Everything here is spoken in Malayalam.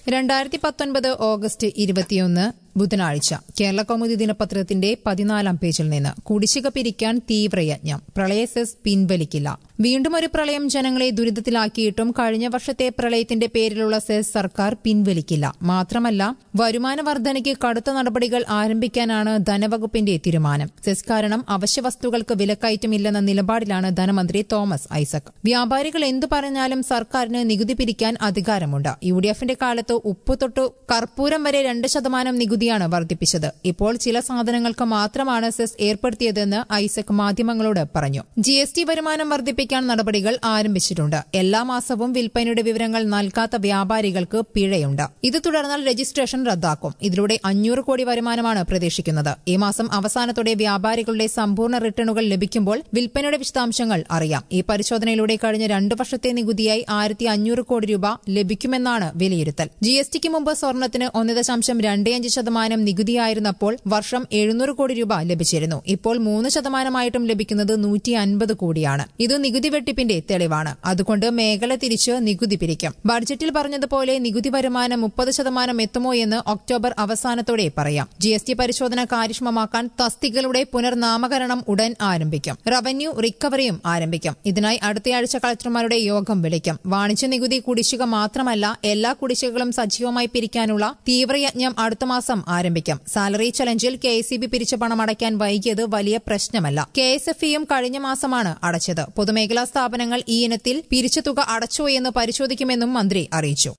2019 ഓഗസ്റ്റ് 21 ബുധനാഴ്ച കേരള കൗമുദി ദിനപത്രത്തിന്റെ 14-ാം പേജിൽ നിന്ന് കുടിശ്ശിക പിരിക്കാൻ തീവ്രയജ്ഞം പ്രളയ സെസ് പിൻവലിക്കില്ല. വീണ്ടും ഒരു പ്രളയം ജനങ്ങളെ ദുരിതത്തിലാക്കിയിട്ടും കഴിഞ്ഞ വർഷത്തെ പ്രളയത്തിന്റെ പേരിലുള്ള സെസ് സർക്കാർ പിൻവലിക്കില്ല. മാത്രമല്ല, വരുമാന വർധനയ്ക്ക് കടുത്ത നടപടികൾ ആരംഭിക്കാനാണ് ധനവകുപ്പിന്റെ തീരുമാനം. സെസ് കാരണം അവശ്യ വസ്തുക്കൾക്ക് വിലക്കയറ്റമില്ലെന്ന നിലപാടിലാണ് ധനമന്ത്രി തോമസ് ഐസക്. വ്യാപാരികൾ എന്തു പറഞ്ഞാലും സർക്കാരിന് നികുതി പിരിക്കാൻ അധികാരമുണ്ട്. യുഡിഎഫിന്റെ കാലത്ത് ഉപ്പ് തൊട്ട് കർപ്പൂരം വരെ 2% നികുതിയാണ് വർദ്ധിപ്പിച്ചത്. ഇപ്പോൾ ചില സാധനങ്ങൾക്ക് മാത്രമാണ് സെസ് ഏർപ്പെടുത്തിയതെന്ന് ഐസക് മാധ്യമങ്ങളോട് പറഞ്ഞു. GST വരുമാനം വർദ്ധിപ്പിക്കാൻ നടപടികൾ ആരംഭിച്ചിട്ടുണ്ട്. എല്ലാ മാസവും വിൽപ്പനയുടെ വിവരങ്ങൾ നൽകാത്ത വ്യാപാരികൾക്ക് പിഴയുണ്ട്. ഇത് തുടർന്നാൽ രജിസ്ട്രേഷൻ റദ്ദാക്കും. ഇതിലൂടെ 500 കോടി വരുമാനമാണ് പ്രതീക്ഷിക്കുന്നത്. ഈ മാസം അവസാനത്തോടെ വ്യാപാരികളുടെ സമ്പൂർണ്ണ റിട്ടേണുകൾ ലഭിക്കുമ്പോൾ വിൽപ്പനയുടെ വിശദാംശങ്ങൾ അറിയാം. ഈ പരിശോധനയിലൂടെ കഴിഞ്ഞ 2 വർഷത്തെ നികുതിയായി 1500 കോടി രൂപ ലഭിക്കുമെന്നാണ് വിലയിരുത്തൽ. GSTക്ക് മുമ്പ് സ്വർണത്തിന് 1.25% നികുതിയായിരുന്നപ്പോൾ വർഷം 700 കോടി രൂപ ലഭിച്ചിരുന്നു. ഇപ്പോൾ 3%ആയിട്ടും ലഭിക്കുന്നത് 150 കോടിയാണ്. ഇത് നികുതി വെട്ടിപ്പിന്റെ തെളിവാണ്. അതുകൊണ്ട് മേഖല തിരിച്ച് നികുതി പിരിക്കും. ബഡ്ജറ്റിൽ പറഞ്ഞതുപോലെ നികുതി വരുമാനം 30% എത്തുമോ എന്ന് ഒക്ടോബർ അവസാനത്തോടെ പറയാം. GST പരിശോധന കാര്യക്ഷമമാക്കാൻ തസ്തികകളുടെ പുനർനാമകരണം ഉടൻ ആരംഭിക്കും. റവന്യൂ റിക്കവറിയും ആരംഭിക്കും. ഇതിനായി അടുത്തയാഴ്ച കളക്ടർമാരുടെ യോഗം വിളിക്കും. വാണിജ്യ നികുതി കുടിശ്ശിക മാത്രമല്ല, എല്ലാ കുടിശ്ശികകളും സജീവമായി പിരിക്കാനുള്ള തീവ്രയജ്ഞം അടുത്ത മാസം ആരംഭിക്കും. സാലറി ചലഞ്ചിൽ KSEB പിരിച്ച പണം അടയ്ക്കാൻ വൈകിയത് വലിയ പ്രശ്നമല്ല. KSFEയും കഴിഞ്ഞ മാസമാണ് അടച്ചത്. പൊതുമേഖലാ സ്ഥാപനങ്ങൾ ഈ ഇനത്തിൽ പിരിച്ച തുക അടച്ചോ എന്ന് പരിശോധിക്കുമെന്നും മന്ത്രി അറിയിച്ചു.